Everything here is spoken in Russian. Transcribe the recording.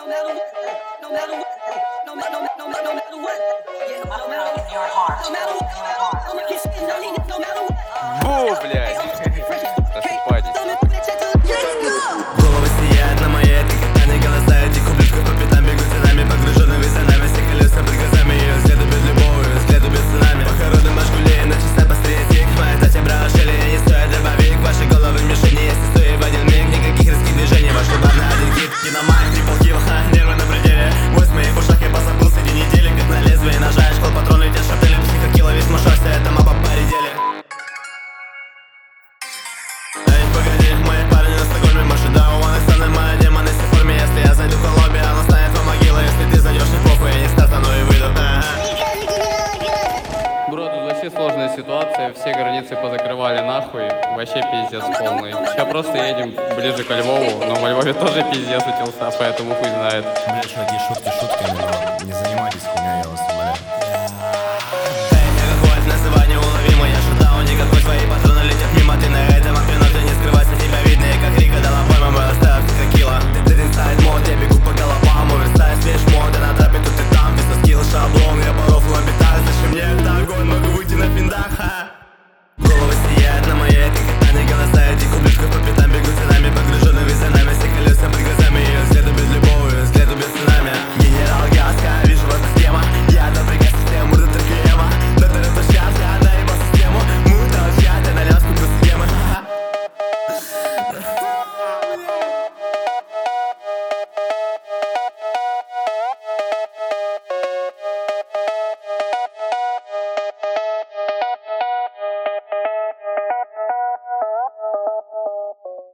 Бу, блядь. Просыпайтесь. Головы сияют на моей, как они голоса этих ублюдков по пятам бегут за нами, погруженными за нами, все колеса под глазами, ее взгляды без любовью, взгляды без цунами. Похороны Машгулей, на часа посредик, моя Татья брала шели, не стоит дробовик, ваши головы в мишени, если стоит в один миг, никаких резких движений, ваш удар на один хит, киномайк, трипл килл, нервы на пределе, бой в моих ушах я позабыл среди недели, как на лезвие ножа, школ патроны, те шаптели, психо килла, весь мушашься, это маба поредели. Эй, погоди, мои парни на Стокгольме, маши даун, станы мои демоны все в форме. Если я зайду в лобби, она станет во могилу. Если ты зайдешь, не похуй, я не стартану и выйду. Бро, тут вообще сложная ситуация, все границы позакрывали нахуй, вообще пиздец полный. Сейчас просто едем ближе ко Львову, но во Львове тоже пиздец утился, поэтому хуй знает. Бля, чуваки, шутки шутками, но не занимайтесь.